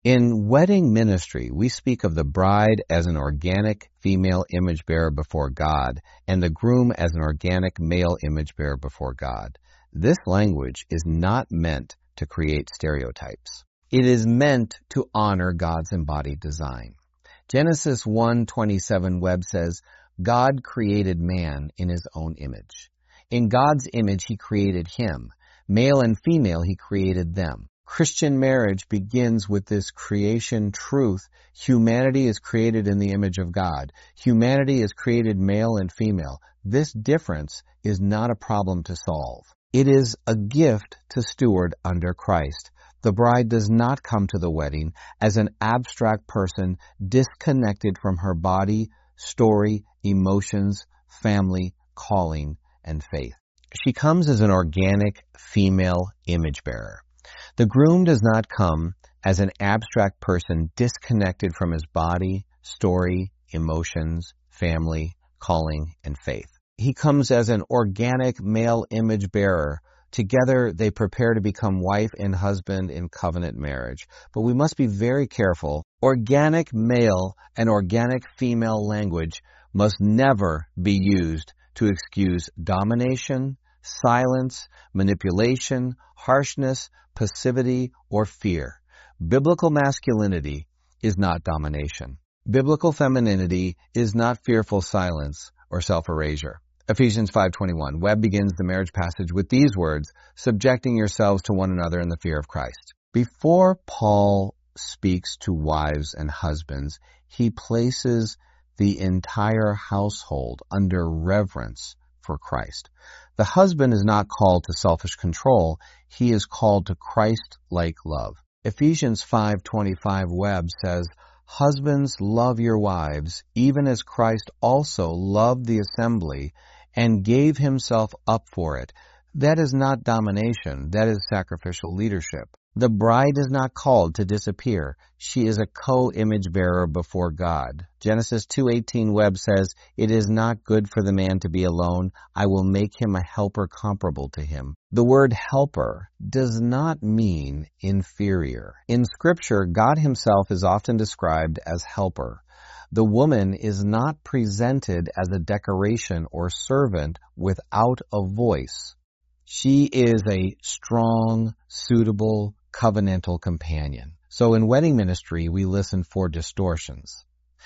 In wedding ministry, we speak of the bride as an organic female image bearer before God and the groom as an organic male image bearer before God. This language is not meant to create stereotypes. It is meant to honor God's embodied design. Genesis 1:27 Webb says, God created man in his own image. In God's image, he created him. Male and female, he created them. Christian marriage begins with this creation truth. Humanity is created in the image of God. Humanity is created male and female. This difference is not a problem to solve. It is a gift to steward under Christ. The bride does not come to the wedding as an abstract person disconnected from her body, story, emotions, family, calling, and faith. She comes as an organic female image bearer. The groom does not come as an abstract person disconnected from his body, story, emotions, family, calling, and faith. He comes as an organic male image bearer. Together, they prepare to become wife and husband in covenant marriage. But we must be very careful. Organic male and organic female language must never be used to excuse domination, silence, manipulation, harshness, passivity, or fear. Biblical masculinity is not domination. Biblical femininity is not fearful silence or self-erasure. Ephesians 5:21. Webb begins the marriage passage with these words, subjecting yourselves to one another in the fear of Christ. Before Paul speaks to wives and husbands, he places the entire household under reverence for Christ. The husband is not called to selfish control. He is called to Christ-like love. Ephesians 5:25 Webb says, husbands, love your wives, even as Christ also loved the assembly and gave himself up for it. That is not domination. That is sacrificial leadership. The bride is not called to disappear. She is a co-image bearer before God. Genesis 2:18 Webb says, it is not good for the man to be alone. I will make him a helper comparable to him. The word helper does not mean inferior. In Scripture, God himself is often described as helper. The woman is not presented as a decoration or servant without a voice. She is a strong, suitable, covenantal companion. So in wedding ministry, we listen for distortions.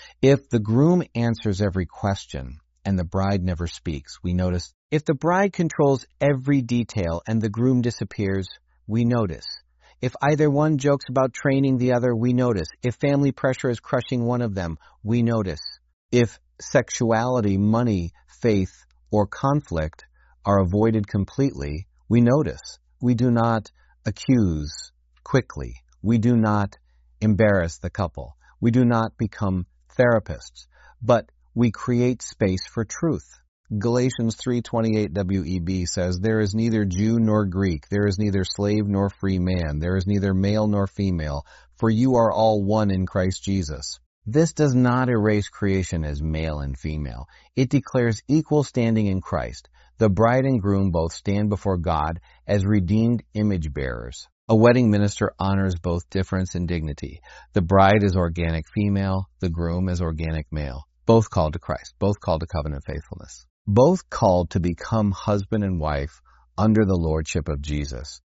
If the groom answers every question and the bride never speaks, we notice. If the bride controls every detail and the groom disappears, we notice. If either one jokes about training the other, we notice. If family pressure is crushing one of them, we notice. If sexuality, money, faith, or conflict are avoided completely, we notice. We do not accuse quickly. We do not embarrass the couple. We do not become therapists, but we create space for truth. Galatians 3:28 WEB says, there is neither Jew nor Greek, there is neither slave nor free man, there is neither male nor female, for you are all one in Christ Jesus. This does not erase creation as male and female. It declares equal standing in Christ. The bride and groom both stand before God as redeemed image bearers. A wedding minister honors both difference and dignity. The bride is organic female, the groom is organic male. Both called to Christ, both called to covenant faithfulness. Both called to become husband and wife under the lordship of Jesus.